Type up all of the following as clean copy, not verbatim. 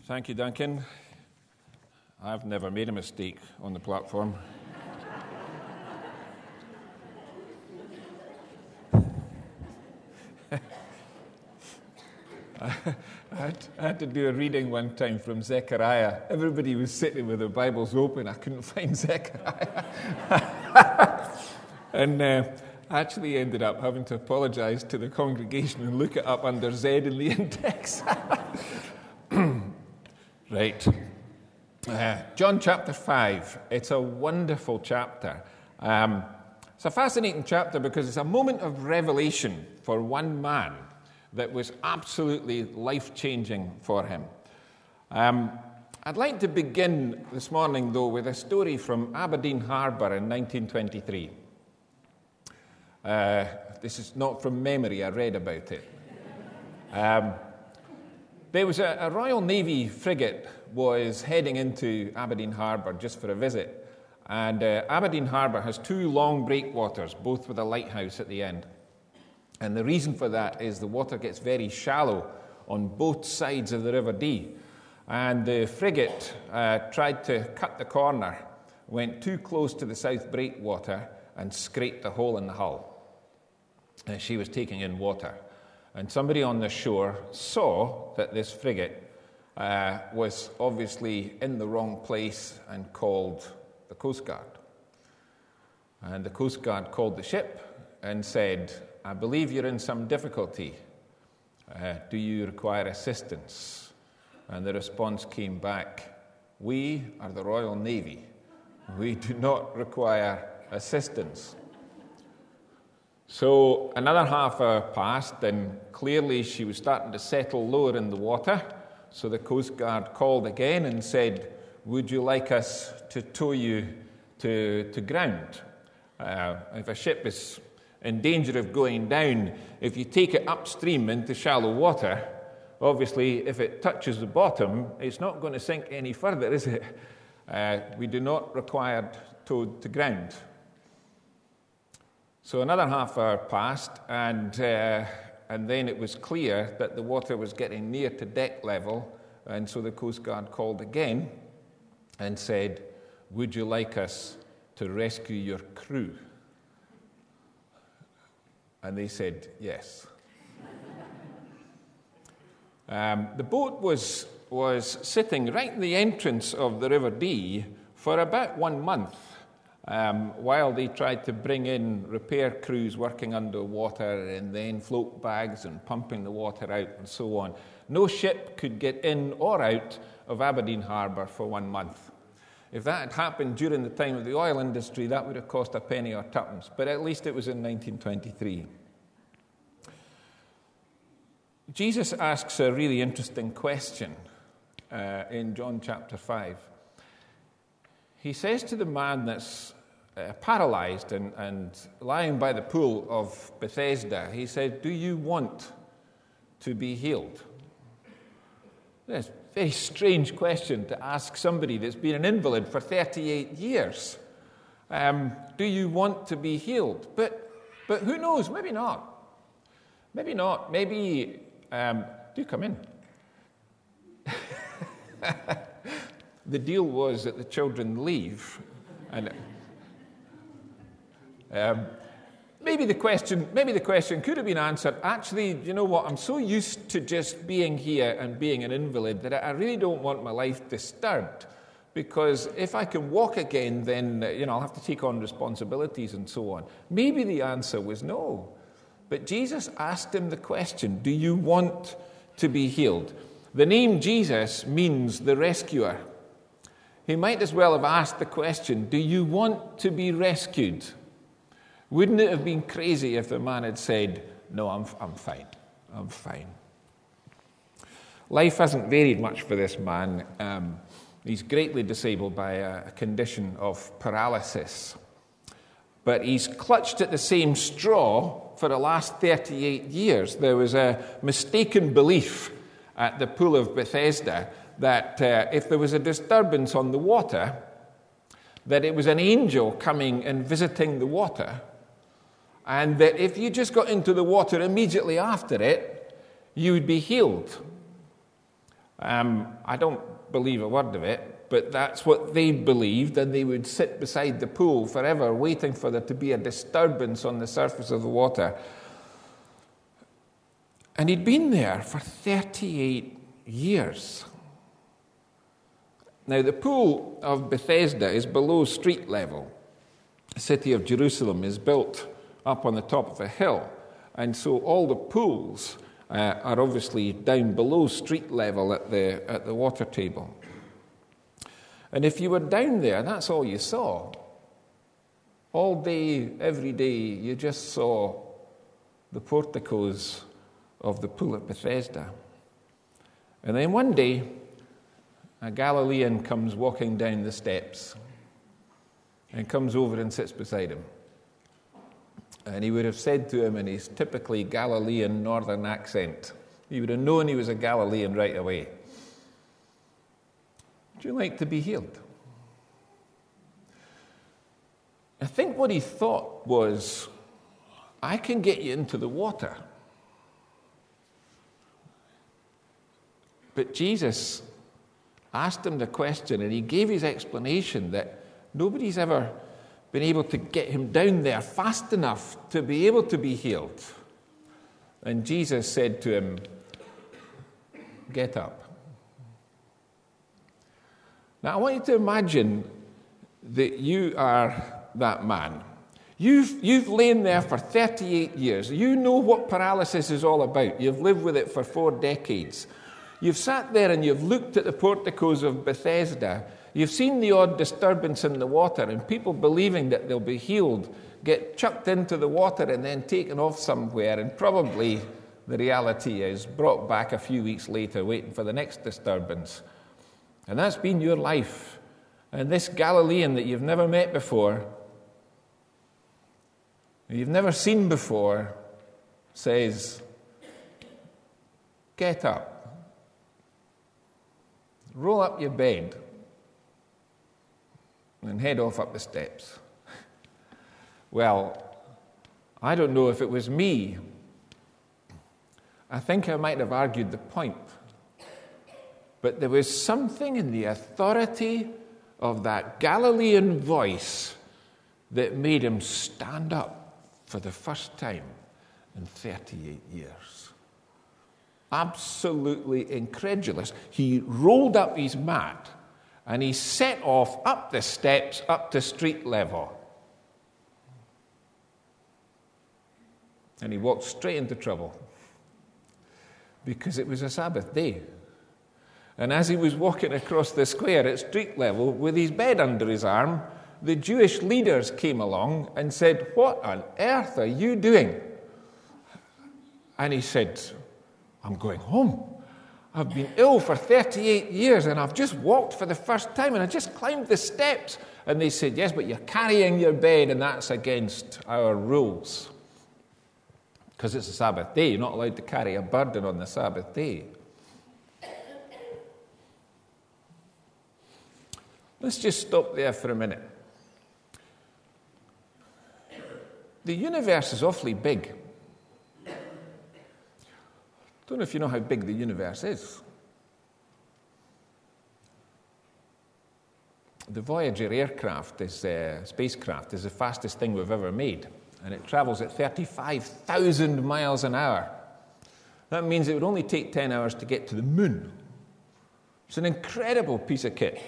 Thank you, Duncan. I've never made a mistake on the platform. I had to do a reading one time from Zechariah. Everybody was sitting with their Bibles open. I couldn't find Zechariah. And I actually ended up having to apologize to the congregation and look it up under Z in the index. Right. John chapter 5. It's a wonderful chapter. It's a fascinating chapter because it's a moment of revelation for one man that was absolutely life-changing for him. I'd like to begin this morning, though, with a story from Aberdeen Harbour in 1923. This is not from memory, I read about it. There was a Royal Navy frigate was heading into Aberdeen Harbour just for a visit. And Aberdeen Harbour has two long breakwaters, both with a lighthouse at the end. And the reason for that is the water gets very shallow on both sides of the River Dee. And the frigate tried to cut the corner, went too close to the south breakwater, and scraped a hole in the hull. And she was taking in water. And somebody on the shore saw that this frigate was obviously in the wrong place and called the Coast Guard. And the Coast Guard called the ship and said, "I believe you're in some difficulty. Do you require assistance?" And the response came back, "We are the Royal Navy. We do not require assistance." So another half hour passed, and clearly she was starting to settle lower in the water. So the Coast Guard called again and said, "Would you like us to tow you to ground? If a ship is in danger of going down, if you take it upstream into shallow water, obviously if it touches the bottom, it's not going to sink any further, is it? We do not require towed to ground." So another half hour passed, and then it was clear that the water was getting near to deck level, and so the Coast Guard called again and said, "Would you like us to rescue your crew?" And they said, "Yes." The boat was sitting right in the entrance of the River Dee for about 1 month while they tried to bring in repair crews working underwater and then float bags and pumping the water out and so on. No ship could get in or out of Aberdeen Harbour for 1 month. If that had happened during the time of the oil industry, that would have cost a penny or tuppence, but at least it was in 1923. Jesus asks a really interesting question in John chapter 5. He says to the man that's paralyzed and lying by the pool of Bethesda, he said, "Do you want to be healed?" That's a very strange question to ask somebody that's been an invalid for 38 years. Do you want to be healed? But who knows? Maybe not. Maybe not. Maybe, do come in. The deal was that the children leave. And maybe the question could have been answered, actually, you know what, I'm so used to just being here and being an invalid that I really don't want my life disturbed, because if I can walk again, then I'll have to take on responsibilities and so on. Maybe the answer was no. But Jesus asked him the question, do you want to be healed? The name Jesus means the rescuer. He might as well have asked the question, do you want to be rescued? Wouldn't it have been crazy if the man had said, "No, I'm fine. I'm fine." Life hasn't varied much for this man. He's greatly disabled by a condition of paralysis. But he's clutched at the same straw for the last 38 years. There was a mistaken belief at the Pool of Bethesda that if there was a disturbance on the water, that it was an angel coming and visiting the water, and that if you just got into the water immediately after it, you would be healed. I don't believe a word of it, but that's what they believed, and they would sit beside the pool forever waiting for there to be a disturbance on the surface of the water. And he'd been there for 38 years. Now, the pool of Bethesda is below street level. The city of Jerusalem is built up on the top of a hill, and so all the pools are obviously down below street level at the water table. And if you were down there, that's all you saw. All day, every day, you just saw the porticos of the pool at Bethesda. And then one day, a Galilean comes walking down the steps and comes over and sits beside him. And he would have said to him in his typically Galilean northern accent, he would have known he was a Galilean right away. Would you like to be healed? I think what he thought was, I can get you into the water. But Jesus asked him the question, and he gave his explanation that nobody's ever been able to get him down there fast enough to be able to be healed. And Jesus said to him, "Get up." Now, I want you to imagine that you are that man. You've lain there for 38 years. You know what paralysis is all about. You've lived with it for 4 decades. You've sat there and you've looked at the porticos of Bethesda. You've seen the odd disturbance in the water, and people believing that they'll be healed get chucked into the water and then taken off somewhere, and probably the reality is brought back a few weeks later waiting for the next disturbance. And that's been your life. And this Galilean that you've never met before, you've never seen before, says, "Get up. Roll up your bed and head off up the steps." Well, I don't know if it was me. I think I might have argued the point. But there was something in the authority of that Galilean voice that made him stand up for the first time in 38 years. Absolutely incredulous. He rolled up his mat and he set off up the steps up to street level. And he walked straight into trouble because it was a Sabbath day. And as he was walking across the square at street level with his bed under his arm, the Jewish leaders came along and said, "What on earth are you doing?" And he said, "I'm going home. I've been ill for 38 years and I've just walked for the first time and I just climbed the steps." And they said, "Yes, but you're carrying your bed and that's against our rules. Because it's a Sabbath day, you're not allowed to carry a burden on the Sabbath day." Let's just stop there for a minute. The universe is awfully big. I don't know if you know how big the universe is. The Voyager spacecraft is the fastest thing we've ever made, and it travels at 35,000 miles an hour. That means it would only take 10 hours to get to the moon. It's an incredible piece of kit.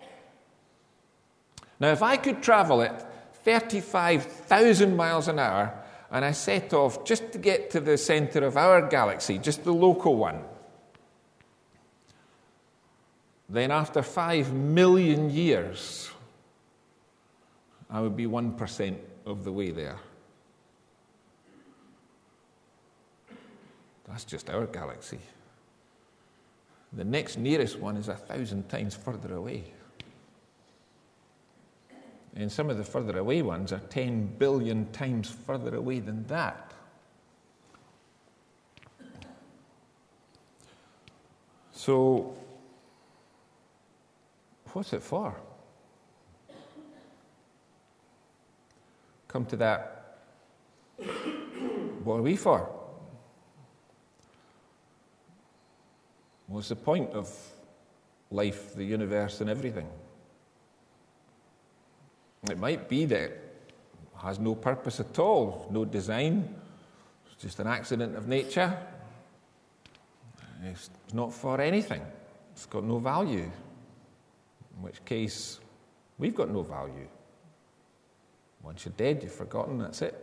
Now, if I could travel at 35,000 miles an hour, and I set off just to get to the center of our galaxy, just the local one, then after 5 million years, I would be 1% of the way there. That's just our galaxy. The next nearest one is 1,000 times further away. And some of the further away ones are 10 billion times further away than that. So, what's it for? Come to that. What are we for? What's the point of life, the universe, and everything? It might be that it has no purpose at all, no design, it's just an accident of nature. It's not for anything. It's got no value. In which case, we've got no value. Once you're dead, you've forgotten, that's it.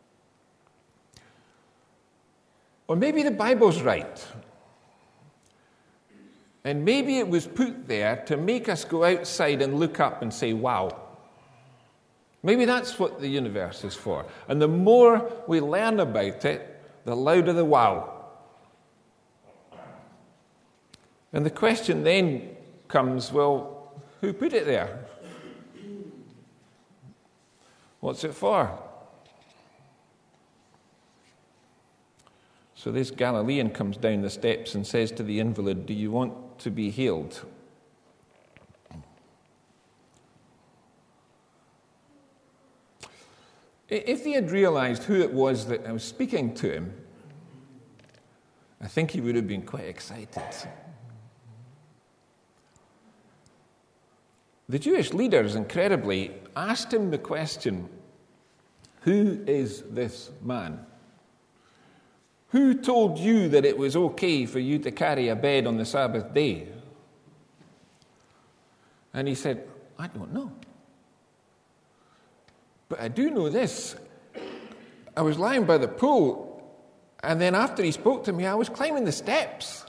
Or maybe the Bible's right. And maybe it was put there to make us go outside and look up and say, wow. Maybe that's what the universe is for. And the more we learn about it, the louder the wow. And the question then comes, well, who put it there? What's it for? So this Galilean comes down the steps and says to the invalid, do you want to be healed? If he had realized who it was that was speaking to him, I think he would have been quite excited. The Jewish leaders, incredibly, asked him the question, who is this man? Who told you that it was okay for you to carry a bed on the Sabbath day? And he said, I don't know. But I do know this. I was lying by the pool, and then after he spoke to me, I was climbing the steps.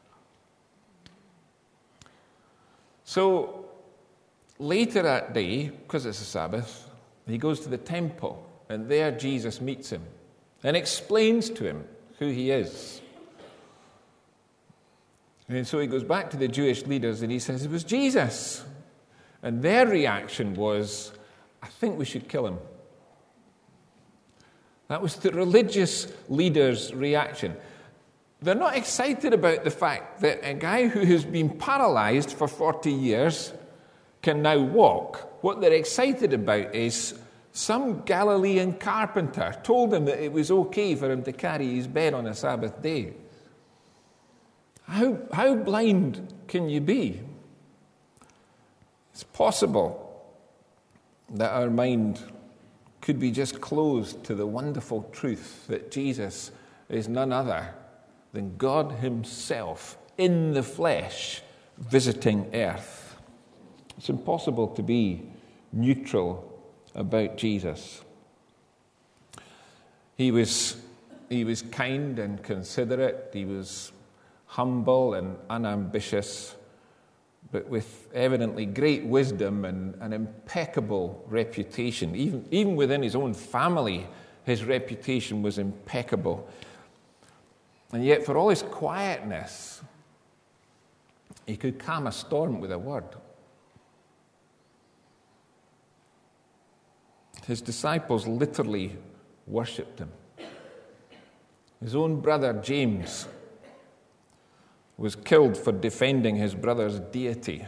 So later that day, because it's a Sabbath, he goes to the temple, and there Jesus meets him and explains to him who he is. And so he goes back to the Jewish leaders and he says, it was Jesus. And their reaction was, I think we should kill him. That was the religious leaders' reaction. They're not excited about the fact that a guy who has been paralyzed for 40 years can now walk. What they're excited about is some Galilean carpenter told him that it was okay for him to carry his bed on a Sabbath day. How blind can you be? It's possible that our mind could be just closed to the wonderful truth that Jesus is none other than God himself in the flesh visiting earth. It's impossible to be neutral about Jesus. He was kind and considerate. He was humble and unambitious, but with evidently great wisdom and an impeccable reputation. Even within his own family, his reputation was impeccable. And yet, for all his quietness, he could calm a storm with a word. His disciples literally worshipped him. His own brother James was killed for defending his brother's deity.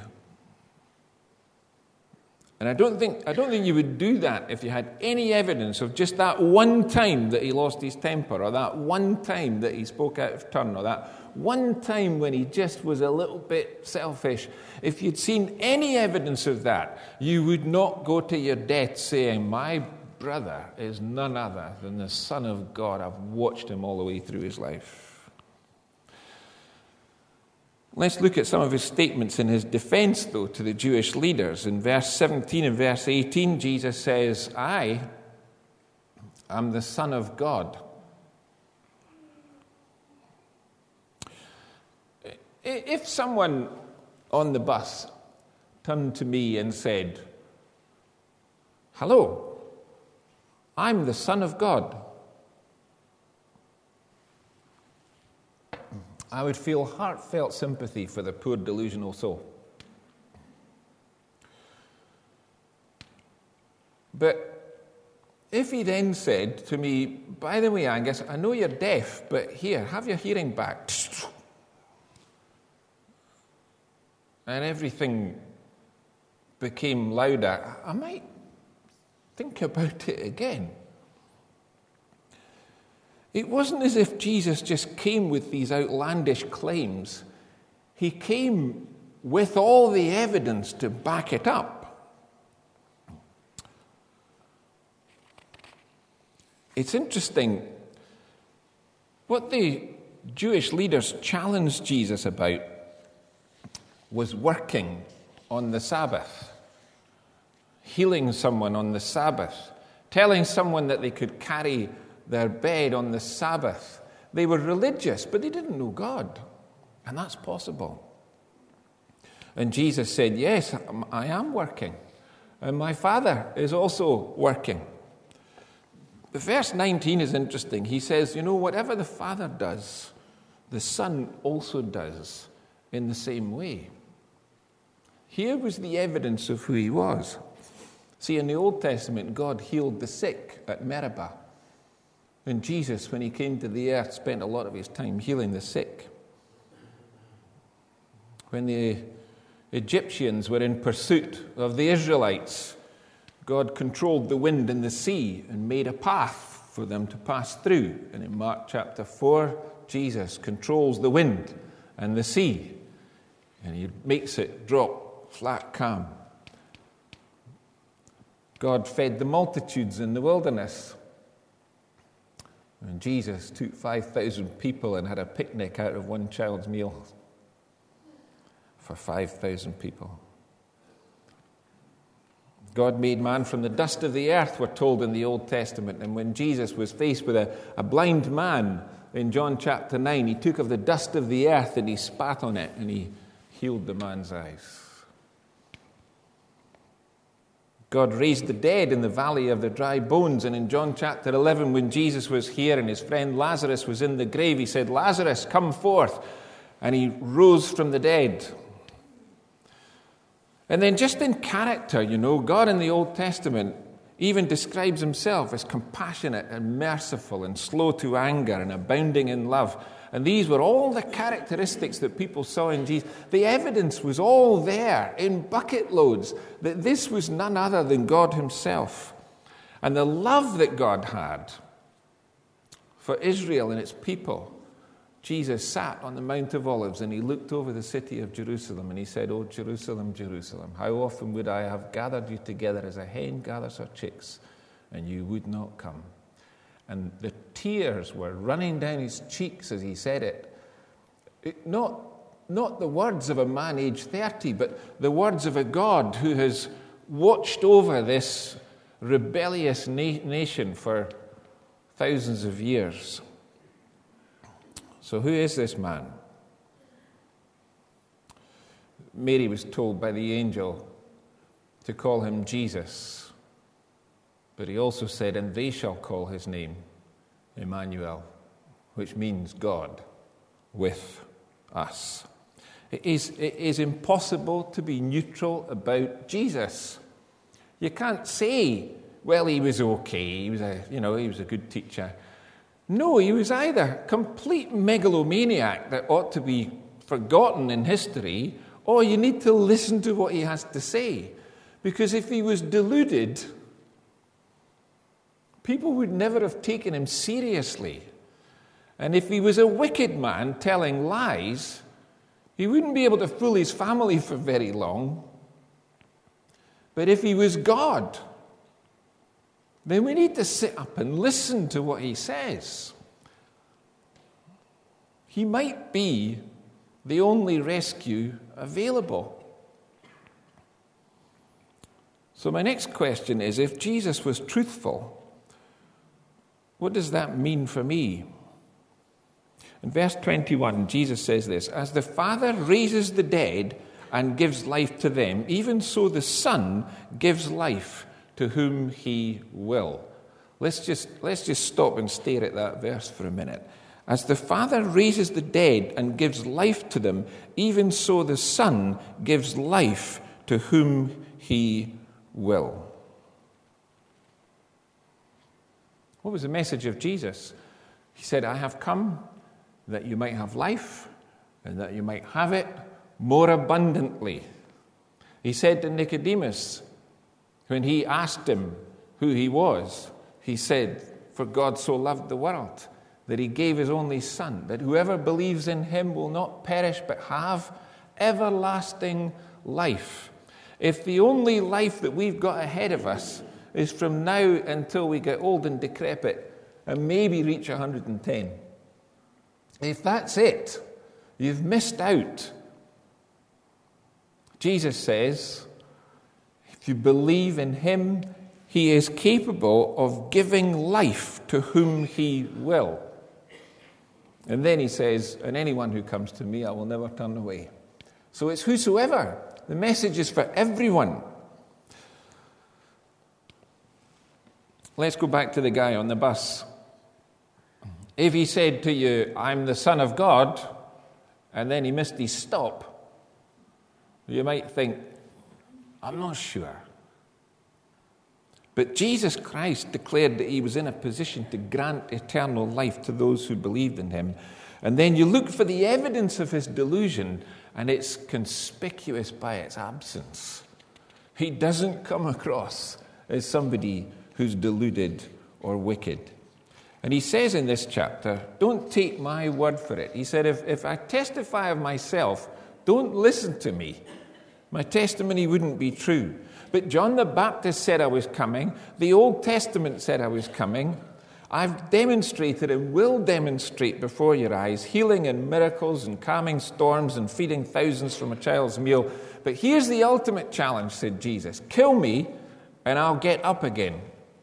And I don't think you would do that if you had any evidence of just that one time that he lost his temper, or that one time that he spoke out of turn, or that one time when he just was a little bit selfish. If you'd seen any evidence of that, you would not go to your death saying, my brother is none other than the Son of God. I've watched him all the way through his life. Let's look at some of his statements in his defense, though, to the Jewish leaders. In verse 17 and verse 18, Jesus says, I am the Son of God. If someone on the bus turned to me and said, hello, I'm the Son of God, I would feel heartfelt sympathy for the poor delusional soul. But if he then said to me, by the way, Angus, I know you're deaf, but here, have your hearing back. And everything became louder, I might think about it again. It wasn't as if Jesus just came with these outlandish claims. he came with all the evidence to back it up. It's interesting. What the Jewish leaders challenged Jesus about was working on the Sabbath, healing someone on the Sabbath, telling someone that they could carry their bed on the Sabbath. They were religious, but they didn't know God, and that's possible. And Jesus said, yes, I am working, and my Father is also working. The verse 19 is interesting. He says, whatever the Father does, the Son also does in the same way. Here was the evidence of who he was. See, in the Old Testament, God healed the sick at Meribah. And Jesus, when he came to the earth, spent a lot of his time healing the sick. When the Egyptians were in pursuit of the Israelites, God controlled the wind and the sea and made a path for them to pass through. And in Mark chapter 4, Jesus controls the wind and the sea, and he makes it drop flat calm. God fed the multitudes in the wilderness. And Jesus took 5,000 people and had a picnic out of one child's meal for 5,000 people. God made man from the dust of the earth, we're told in the Old Testament. And when Jesus was faced with a blind man in John chapter 9, he took of the dust of the earth and he spat on it and he healed the man's eyes. God raised the dead in the valley of the dry bones. And in John chapter 11, when Jesus was here and his friend Lazarus was in the grave, he said, Lazarus, come forth. And he rose from the dead. And then just in character, God in the Old Testament even describes himself as compassionate and merciful and slow to anger and abounding in love. And these were all the characteristics that people saw in Jesus. The evidence was all there in bucket loads that this was none other than God himself. And the love that God had for Israel and its people. Jesus sat on the Mount of Olives and he looked over the city of Jerusalem and he said, "Oh, Jerusalem, Jerusalem, how often would I have gathered you together as a hen gathers her chicks, and you would not come." And the tears were running down his cheeks as he said it. Not the words of a man aged 30, but the words of a God who has watched over this rebellious nation for thousands of years. So who is this man? Mary was told by the angel to call him Jesus. But he also said, "And they shall call his name Emmanuel," which means God with us. It is impossible to be neutral about Jesus. You can't say, well, he was okay, he was a good teacher. No, he was either complete megalomaniac that ought to be forgotten in history, or you need to listen to what he has to say. Because if he was deluded, people would never have taken him seriously. And if he was a wicked man telling lies, he wouldn't be able to fool his family for very long. But if he was God, then we need to sit up and listen to what he says. He might be the only rescue available. So my next question is, if Jesus was truthful, what does that mean for me? In verse 21, Jesus says this, "As the Father raises the dead and gives life to them, even so the Son gives life to whom he will." Let's just stop and stare at that verse for a minute. As the Father raises the dead and gives life to them, even so the Son gives life to whom he will. What was the message of Jesus? He said, "I have come that you might have life and that you might have it more abundantly." He said to Nicodemus, when he asked him who he was, he said, "For God so loved the world that he gave his only Son, that whoever believes in him will not perish but have everlasting life. If the only life that we've got ahead of us is from now until we get old and decrepit and maybe reach 110, if that's it, you've missed out. Jesus says, if you believe in him, he is capable of giving life to whom he will. And then he says, and anyone who comes to me, I will never turn away. So it's whosoever. The message is for everyone. Let's go back to the guy on the bus. If he said to you, I'm the Son of God, and then he missed his stop, you might think, I'm not sure. But Jesus Christ declared that he was in a position to grant eternal life to those who believed in him. And then you look for the evidence of his delusion, and it's conspicuous by its absence. He doesn't come across as somebody who's deluded or wicked. And he says in this chapter, don't take my word for it. He said, if I testify of myself, don't listen to me. My testimony wouldn't be true. But John the Baptist said I was coming. The Old Testament said I was coming. I've demonstrated and will demonstrate before your eyes healing and miracles and calming storms and feeding thousands from a child's meal. But here's the ultimate challenge, said Jesus. Kill me and I'll get up again.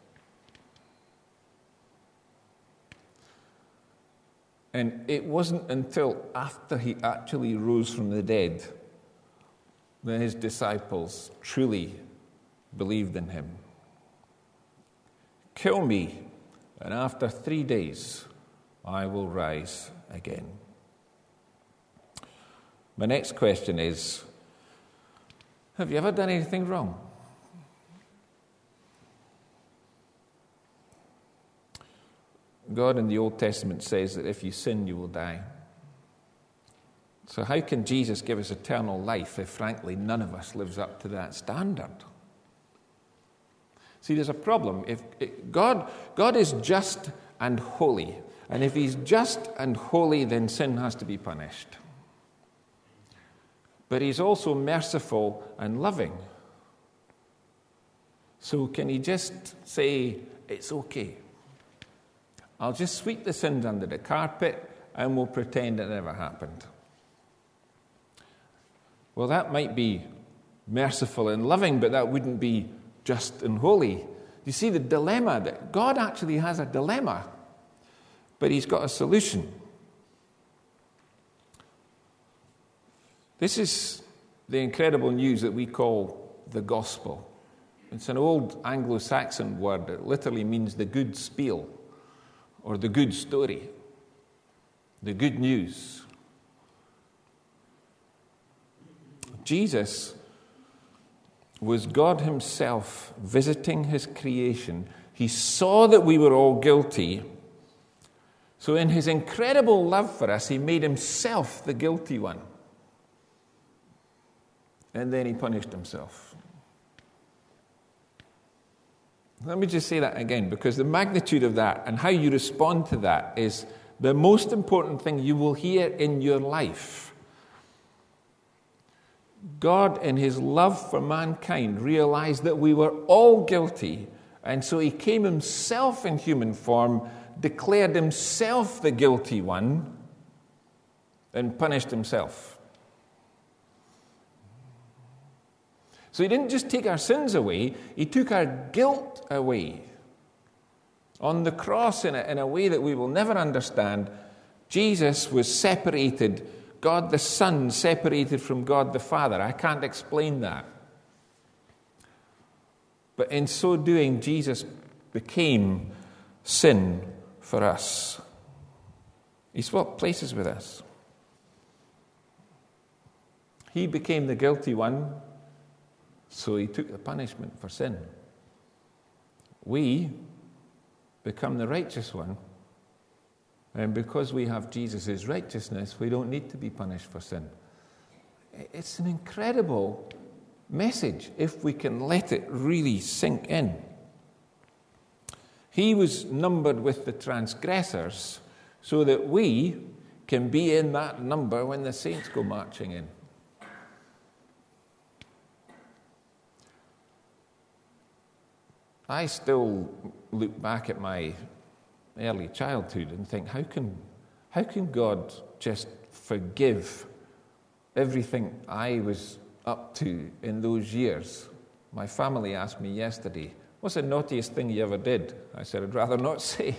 And it wasn't until after he actually rose from the dead that his disciples truly believed in him. Kill me, and after 3 days I will rise again. My next question is, have you ever done anything wrong? God in the Old Testament says that if you sin, you will die. So how can Jesus give us eternal life if, frankly, none of us lives up to that standard? See, there's a problem. God is just and holy. And if he's just and holy, then sin has to be punished. But he's also merciful and loving. So can he just say, it's okay? I'll just sweep the sins under the carpet and we'll pretend it never happened. Well, that might be merciful and loving, but that wouldn't be just and holy. You see the dilemma, that God actually has a dilemma, but he's got a solution. This is the incredible news that we call the gospel. It's an old Anglo-Saxon word that literally means the good spiel, or the good story, the good news. Jesus was God himself visiting his creation. He saw that we were all guilty. So in his incredible love for us, he made himself the guilty one. And then he punished himself. Let me just say that again, because the magnitude of that and how you respond to that is the most important thing you will hear in your life. God, in his love for mankind, realized that we were all guilty, and so he came himself in human form, declared himself the guilty one, and punished himself. So he didn't just take our sins away, he took our guilt away. On the cross, in a way that we will never understand, Jesus was separated, God the Son separated from God the Father. I can't explain that. But in so doing, Jesus became sin for us. He swapped places with us. He became the guilty one, so he took the punishment for sin. We become the righteous one, and because we have Jesus' righteousness, we don't need to be punished for sin. It's an incredible message if we can let it really sink in. He was numbered with the transgressors so that we can be in that number when the saints go marching in. I still look back at my early childhood and think, how can God just forgive everything I was up to in those years? My family asked me yesterday, what's the naughtiest thing you ever did? I said, I'd rather not say.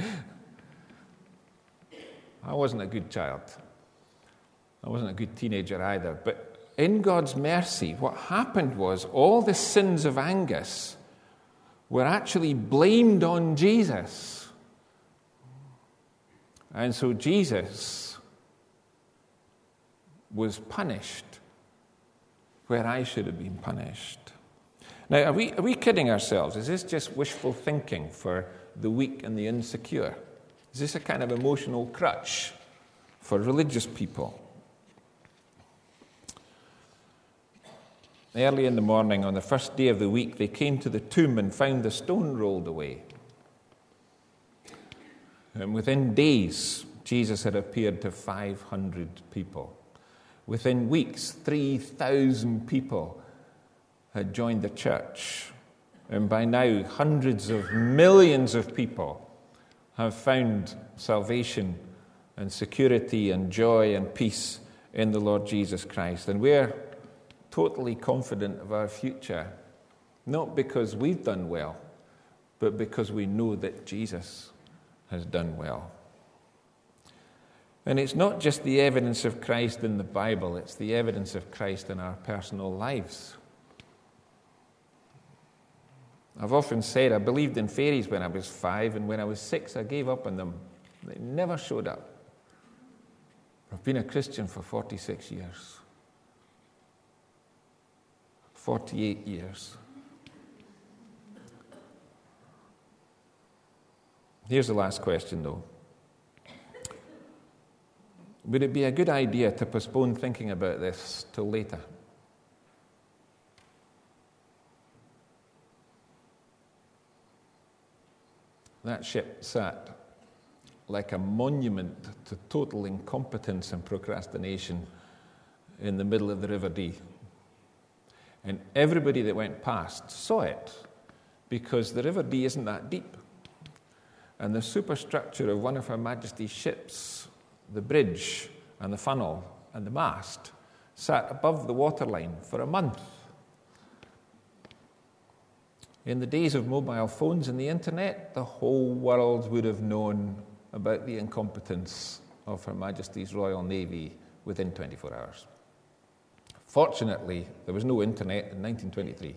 I wasn't a good child. I wasn't a good teenager either. But in God's mercy, what happened was all the sins of Angus were actually blamed on Jesus. And so Jesus was punished where I should have been punished. Now, are we kidding ourselves? Is this just wishful thinking for the weak and the insecure? Is this a kind of emotional crutch for religious people? Early in the morning, on the first day of the week, they came to the tomb and found the stone rolled away. And within days, Jesus had appeared to 500 people. Within weeks, 3,000 people had joined the church. And by now, hundreds of millions of people have found salvation and security and joy and peace in the Lord Jesus Christ. And we're totally confident of our future, not because we've done well, but because we know that Jesus has done well. And it's not just the evidence of Christ in the Bible, it's the evidence of Christ in our personal lives. I've often said I believed in fairies when I was 5, and when I was 6 I gave up on them. They never showed up. I've been a Christian for 46 years. 48 years. Here's the last question, though. Would it be a good idea to postpone thinking about this till later? That ship sat like a monument to total incompetence and procrastination in the middle of the River Dee. And everybody that went past saw it, because the River Dee isn't that deep. And the superstructure of one of Her Majesty's ships, the bridge and the funnel and the mast, sat above the waterline for a month. In the days of mobile phones and the internet, the whole world would have known about the incompetence of Her Majesty's Royal Navy within 24 hours. Fortunately, there was no internet in 1923.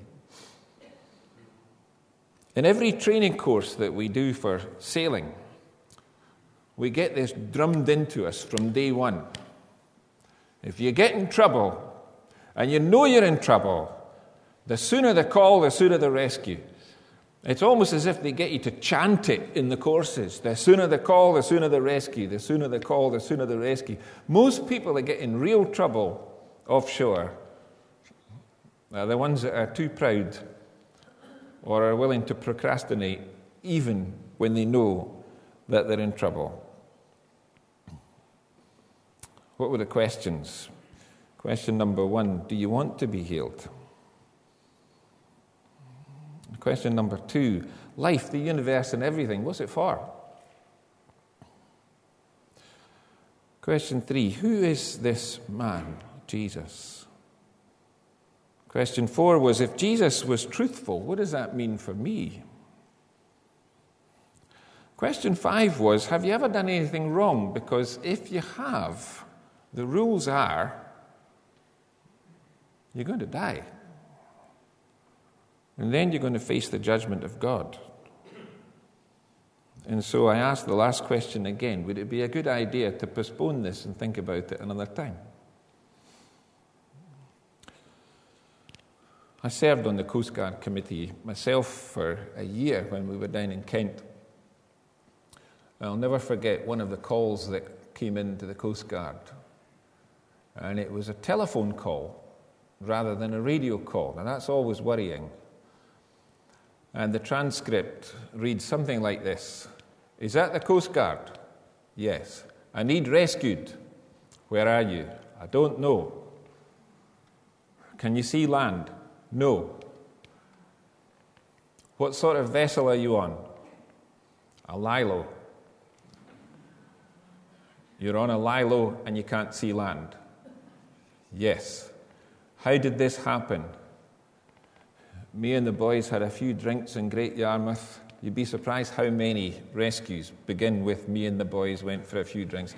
In every training course that we do for sailing, we get this drummed into us from day one. If you get in trouble, and you know you're in trouble, the sooner the call, the sooner the rescue. It's almost as if they get you to chant it in the courses. The sooner the call, the sooner the rescue. The sooner the call, the sooner the rescue. Most people that get in real trouble offshore are the ones that are too proud or are willing to procrastinate even when they know that they're in trouble. What were the questions? Question number 1, do you want to be healed? Question number 2, life, the universe and everything, what's it for? Question 3, who is this man, Jesus? Question 4 was, if Jesus was truthful, what does that mean for me? Question 5 was, have you ever done anything wrong? Because if you have, the rules are, you're going to die. And then you're going to face the judgment of God. And so I asked the last question again, would it be a good idea to postpone this and think about it another time? I served on the Coast Guard Committee myself for a year when we were down in Kent. I'll never forget one of the calls that came into the Coast Guard. And it was a telephone call rather than a radio call. And that's always worrying. And the transcript reads something like this. Is that the Coast Guard? Yes. I need rescued. Where are you? I don't know. Can you see land? No. What sort of vessel are you on? A lilo. You're on a lilo and you can't see land. Yes. How did this happen? Me and the boys had a few drinks in Great Yarmouth. You'd be surprised how many rescues begin with me and the boys went for a few drinks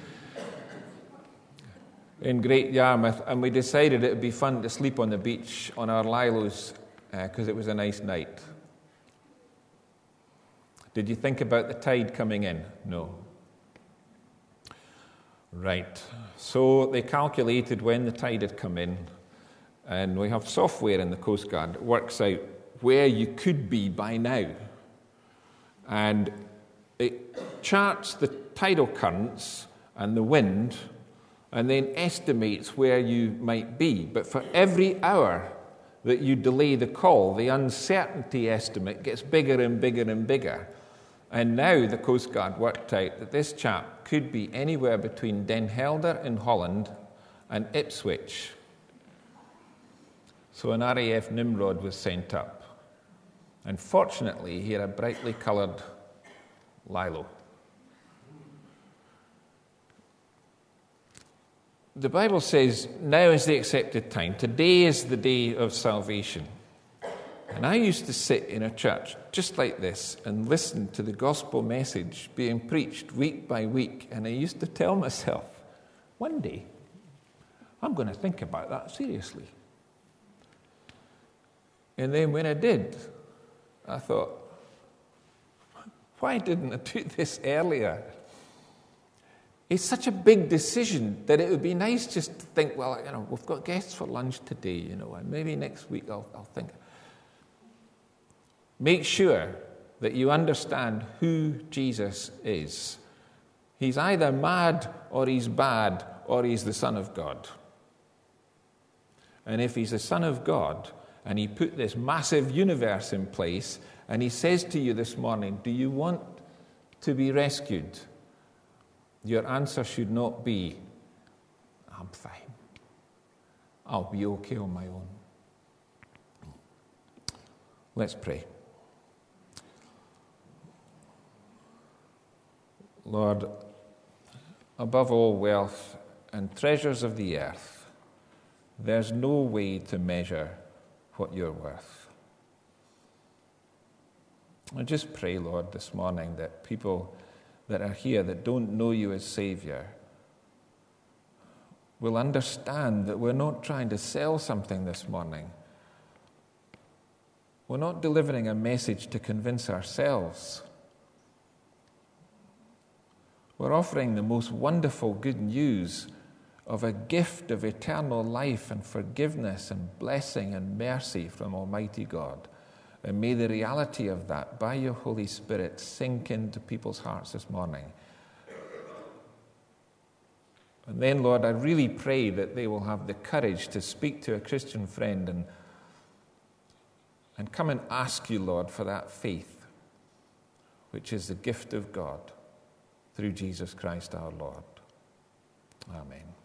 in Great Yarmouth, and we decided it would be fun to sleep on the beach on our lilos because it was a nice night. Did you think about the tide coming in? No. Right. So they calculated when the tide had come in, and we have software in the Coast Guard that works out where you could be by now. And it charts the tidal currents and the wind and then estimates where you might be. But for every hour that you delay the call, the uncertainty estimate gets bigger and bigger and bigger. And now the Coast Guard worked out that this chap could be anywhere between Den Helder in Holland and Ipswich. So an RAF Nimrod was sent up. And fortunately, he had a brightly coloured lilo. The Bible says, now is the accepted time. Today is the day of salvation. And I used to sit in a church just like this and listen to the gospel message being preached week by week. And I used to tell myself, one day, I'm going to think about that seriously. And then when I did, I thought, why didn't I do this earlier? It's such a big decision that it would be nice just to think, well, we've got guests for lunch today, and maybe next week I'll think. Make sure that you understand who Jesus is. He's either mad or he's bad or he's the Son of God. And if he's the Son of God and he put this massive universe in place and he says to you this morning, do you want to be rescued? Your answer should not be, I'm fine. I'll be okay on my own. Let's pray. Lord, above all wealth and treasures of the earth, there's no way to measure what you're worth. I just pray, Lord, this morning that people that are here that don't know you as Savior will understand that we're not trying to sell something this morning. We're not delivering a message to convince ourselves. We're offering the most wonderful good news of a gift of eternal life and forgiveness and blessing and mercy from Almighty God. And may the reality of that, by your Holy Spirit, sink into people's hearts this morning. And then, Lord, I really pray that they will have the courage to speak to a Christian friend and come and ask you, Lord, for that faith, which is the gift of God through Jesus Christ our Lord. Amen.